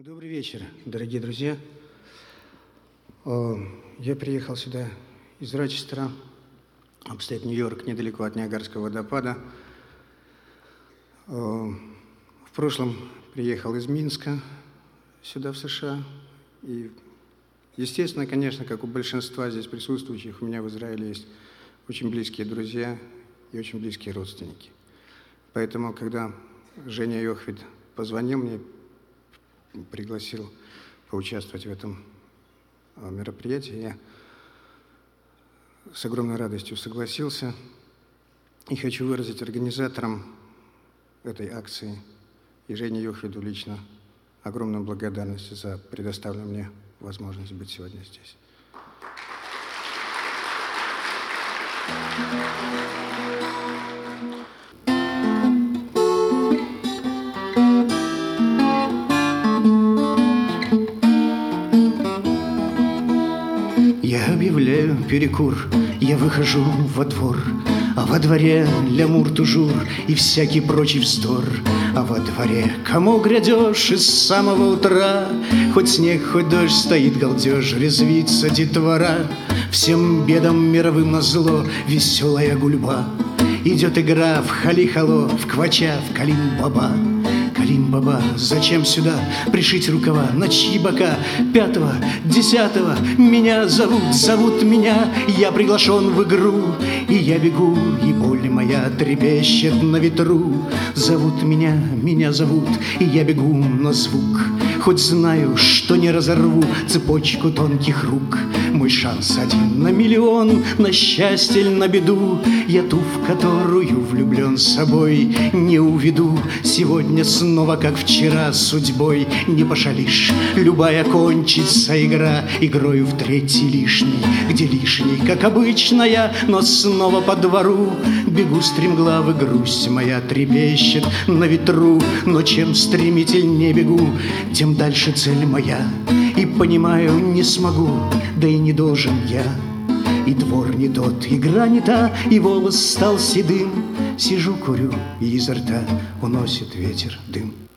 Добрый вечер, дорогие друзья. Я приехал сюда из Рочестера, обстоит Нью-Йорк, недалеко от Ниагарского водопада. В прошлом приехал из Минска сюда, в США. И, естественно, конечно, как у большинства здесь присутствующих, у меня в Израиле есть очень близкие друзья и очень близкие родственники. Поэтому, когда Женя Йохвид позвонил мне, пригласил поучаствовать в этом мероприятии, я с огромной радостью согласился и хочу выразить организаторам этой акции и Жене Йохвиду лично огромную благодарность за предоставленную мне возможность быть сегодня здесь. Я объявляю перекур, я выхожу во двор, а во дворе лямур-тужур и всякий прочий вздор. А во дворе кому грядешь из самого утра, хоть снег, хоть дождь, стоит галдеж, резвится детвора. Всем бедам мировым назло веселая гульба. Идет игра в хали-хало, в квача, в калим-баба. Калим-баба, зачем сюда пришить рукава? На чьи бока? 5-го, 10-го меня зовут меня. Я приглашен в игру, и я бегу, и боль моя трепещет на ветру. Зовут меня зовут, и я бегу на звук. Хоть знаю, что не разорву цепочку тонких рук. Мой шанс 1 на миллион, на счастье или на беду. Я ту, в которую влюблен, с собой не уведу. Сегодня снова, как вчера, судьбой не пошалишь. Любая кончится игра игрою в третий лишний, где лишний, как обычная, но снова по двору. Бегу стремглав, и грусть моя трепещет на ветру. Но чем стремительнее бегу, тем дальше цель моя. И понимаю, не смогу, да и не должен я. И двор не тот, игра не та, и волос стал седым. Сижу, курю, и изо рта уносит ветер дым.